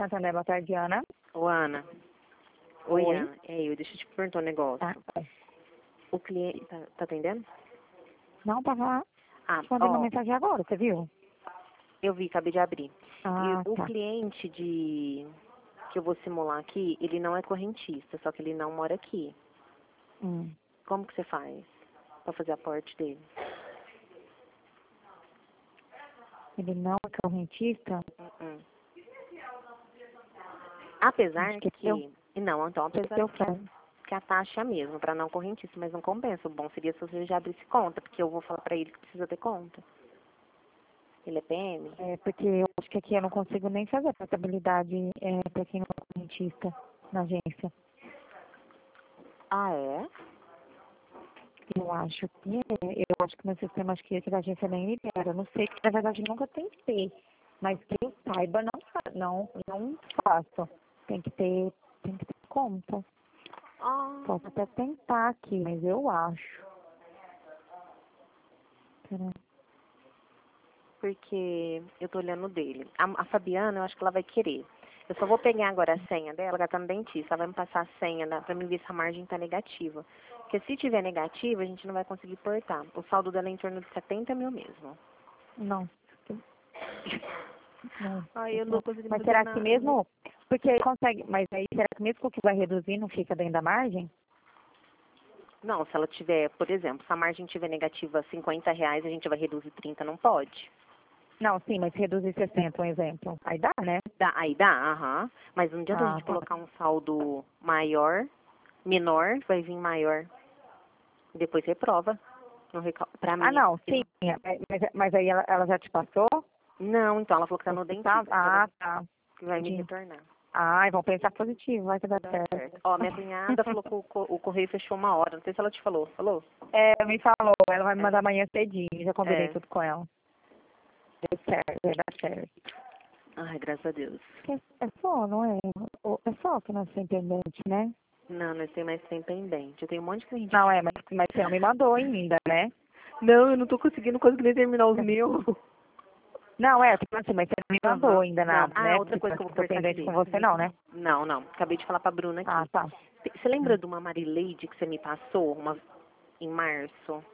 Santander, boa tarde, Ana. Ô, Ana. Oi, Oi. Ana. Deixa eu te perguntar um negócio. Tá. O cliente... Tá atendendo? Não, tava Ah, te mandando uma ó, mensagem agora, você viu? eu vi, acabei de abrir. Ah, E o tá. cliente que eu vou simular aqui, ele não é correntista, só que ele não mora aqui. Hum. Como que você faz pra fazer a parte dele? Ele não é correntista? Uh-uh. Apesar Acho que que... Não, então, apesar eu faço. que a taxa é a mesma para não correntista, mas não compensa. O bom seria se você já abrisse conta, porque eu vou falar para ele que precisa ter conta. Ele é PM? É, porque eu acho que aqui eu não consigo nem fazer a portabilidade para quem não é correntista na agência. Ah, é? Eu acho que eu acho que meu sistema acho que aqui da agência nem libera. Eu não sei, que na verdade eu nunca tentei. Mas que eu saiba, não faço. Tem que ter conta. Ah, Posso até tentar aqui, mas eu acho. Pera. porque eu tô olhando dele. A Fabiana, eu acho que ela vai querer. Eu só vou pegar agora a senha dela, ela tá no dentista. Ela vai me passar a senha pra mim ver se a margem tá negativa. Porque se tiver negativa, a gente não vai conseguir portar. O saldo dela é em torno de 70 mil mesmo. Não. Não. Ai, eu não tô conseguindo Mas fazer será que nada. mesmo? Porque aí consegue. Mas aí será que mesmo que vai reduzir não fica dentro da margem? Não, se ela tiver, por exemplo, se a margem tiver negativa R$ 50, a gente vai reduzir 30, não pode. Não, sim, mas reduzir 60, um exemplo. Aí dá, né? Aí dá, aham. Mas não adianta a Ah, gente tá. colocar um saldo maior, menor, vai vir maior. Depois reprova. Pra Ah, mim não, aqui. sim. Mas aí ela já te passou? Não, então ela falou que tá O no resultado? dentista, Ah, tá. que vai me Entendi. retornar. Ai, vão pensar positivo, vai que dá Vai dar certo. certo. Ó, minha cunhada falou que o correio fechou 1 hora. Não sei se ela te falou. Falou? Me falou, ela vai me mandar É. amanhã cedinho, já combinei É. tudo com ela. Deu certo, vai dar certo. Ai, graças a Deus. É só, não é? É só que nós somos pendente, né? Não, nós temos mais 100 pendente. Eu tenho um monte de cliente. Não, mas você não me mandou ainda, né? Não, eu não tô conseguindo nem terminar os meus. Não, tipo assim, mas você não me mandou Aham. ainda Não. nada, Ah, né? outra Tipo coisa que eu assim, vou tô conversar pendente aqui. com você não, né? Não, não. Acabei de falar pra Bruna Ah, aqui. tá. Você lembra de uma Marileide que você me passou em março?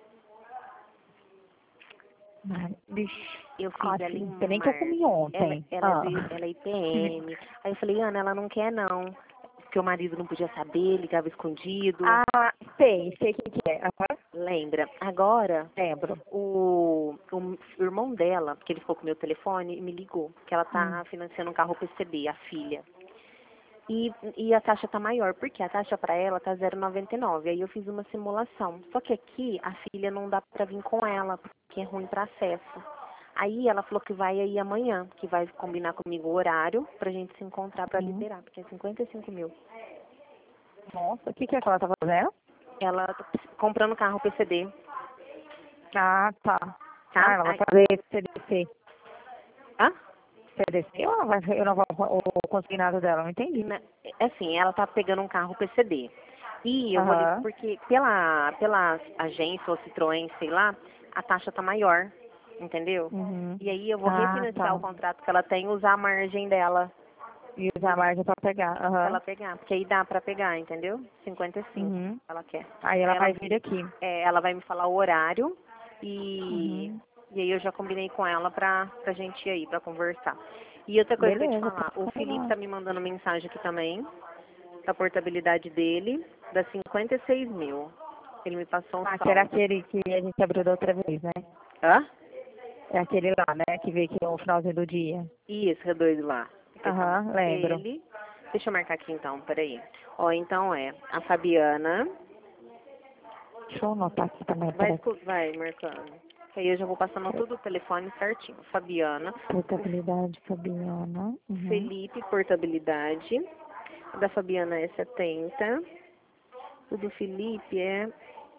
Vixe. Eu Ah, fiz ela em sim, você nem que eu comi março. ontem. Ah. Ela é IPM. Aí eu falei, Ana, ela não quer não. Porque o marido não podia saber, ligava escondido. Ah, sei quem que é. Aham. Lembra? Agora, Lembro. o irmão dela, porque ele ficou com o meu telefone, me ligou. Que ela tá financiando um carro PCB, a filha. E a taxa tá maior, porque a taxa para ela tá 0,99. Aí eu fiz uma simulação. Só que aqui a filha não dá para vir com ela, porque é ruim para acesso. Aí ela falou que vai aí amanhã, que vai combinar comigo o horário pra gente se encontrar para Sim. liberar, porque é 55 mil. Nossa, o que é que ela tá fazendo? Ela tá comprando carro PCD, Ah, tá. Ah, tá? ela vai fazer CDC. Hã? CDC ou ela vai renovar o consignado dela? Não entendi. Assim, ela tá pegando um carro PCD. E eu vou Aham. porque pela agência ou Citroën, sei lá, a taxa tá maior, entendeu? Uhum. E aí eu vou Ah, refinanciar o tá. contrato que ela tem e usar a margem dela E usar a margem pra pegar. pra Aham. ela pegar, porque aí dá pra pegar, entendeu? 55 Uhum. ela quer. Aí ela Aí vai vir aqui. ela vai me falar o horário e, Uhum. e aí eu já combinei com ela pra gente ir aí, pra conversar. E outra coisa que eu ia te Beleza, falar, o pode Felipe falar. tá me mandando mensagem aqui também, da portabilidade dele, dá 56 mil. Ele me passou um Ah, que era saldo. aquele que a gente abriu da outra vez, né? Hã? É aquele lá, né? Que veio aqui no finalzinho do dia. Isso, é doido lá. Aham, lembro. Ele. Deixa eu marcar aqui então, peraí. Ó, então é a Fabiana. Deixa eu anotar aqui também, peraí. Vai marcando. Aí eu já vou passando tudo o telefone certinho. Fabiana. O Portabilidade Fabiana. Uhum. Felipe, portabilidade. O da Fabiana é 70. O do Felipe é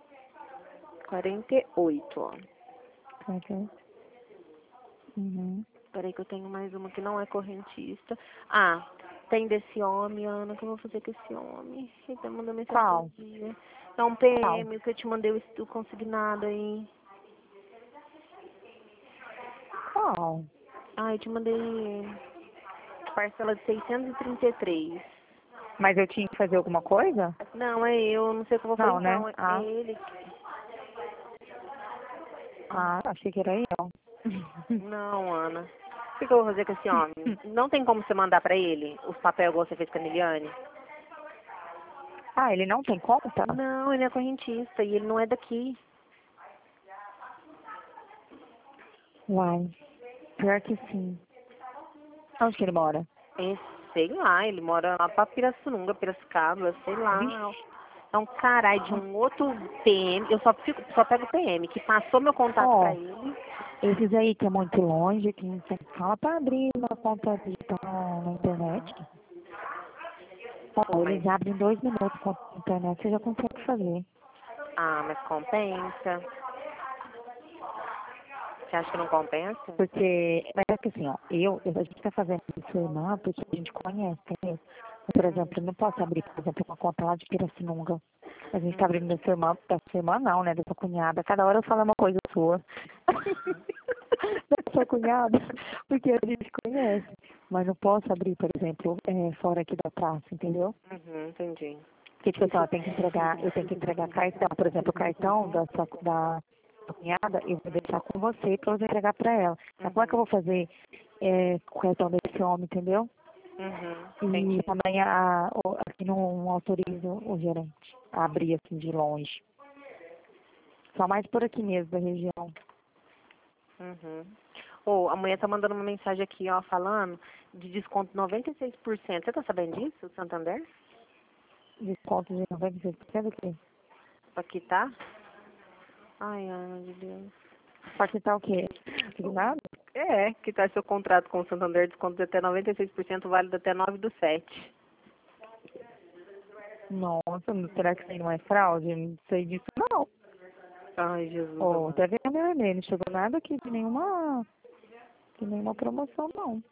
48, ó. Ok. Uhum. Peraí que eu tenho mais uma que não é correntista. Ah, tem desse homem, Ana, o que eu vou fazer com esse homem? Ele tá mandando mensagem todo Qual? dia. É um Qual? PM que eu te mandei o consignado aí. Qual? Ah, eu te mandei. parcela de 633. Mas eu tinha que fazer alguma coisa? Não, é eu, não sei o que eu vou fazer, Não, né? não. É Ah, ele. achei que era eu. Não, Ana. O que eu vou fazer com esse homem? Não tem como você mandar pra ele os papéis igual você fez com a Niliane? Ah, ele não tem conta? Não, ele é correntista e ele não é daqui. Uai, pior que sim. Onde que ele mora? É, sei lá, ele mora lá pra Piracicaba, sei lá. Vixe. É um caralho de um outro PM. Eu só pego o PM, que passou meu contato Ó, pra ele. esses aí que é muito longe, que não tem fala pra abrir uma conta digital na internet. Pô, Ó, mas. eles abrem 2 minutos com a internet, você já consegue fazer. Ah, mas compensa. Você acha que não compensa? Porque, mas é que assim, ó, a gente tá fazendo isso, irmã, porque a gente conhece, entendeu? Por exemplo, eu não posso abrir, por exemplo, uma conta lá de Pirassununga. A gente tá abrindo da sua irmã não, né, da sua cunhada. Cada hora eu falo uma coisa sua. Da sua cunhada, porque a gente conhece. Mas não posso abrir, por exemplo, fora aqui da praça, entendeu? Uhum, entendi. Porque, tipo assim, ó, eu tenho que entregar cartão, por exemplo, o cartão da sua cunhada, eu vou deixar com você pra você entregar pra ela. Mas como é que eu vou fazer com o cartão desse homem, entendeu? Uhum, E entendi. também aqui não autoriza o gerente a abrir assim de longe. Só mais por aqui mesmo da região. Uhum. Ô, a mulher tá mandando uma mensagem aqui, ó, falando de desconto 96%. Você tá sabendo disso, Santander? Desconto de 96% aqui. Aqui tá? Ai, Ana de Deus. Pode estar o quê? Signado? É, que tá seu contrato com o Santander, desconto de até 96%, válido até 9/7. Nossa, será que isso aí não é fraude? Não sei disso não. Ai, Jesus Oh, amado. até vendo meu e-mail, não chegou nada aqui de nenhuma promoção não.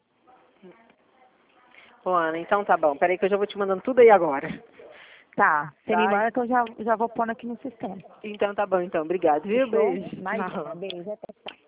Ô, Ana, então tá bom. Peraí que eu já vou te mandando tudo aí agora. Tá, você me Tá? manda que eu já vou pondo aqui no sistema. Então tá bom, então. Obrigado, viu? Fechou? Beijo. Imagina, Tchau. beijo, até.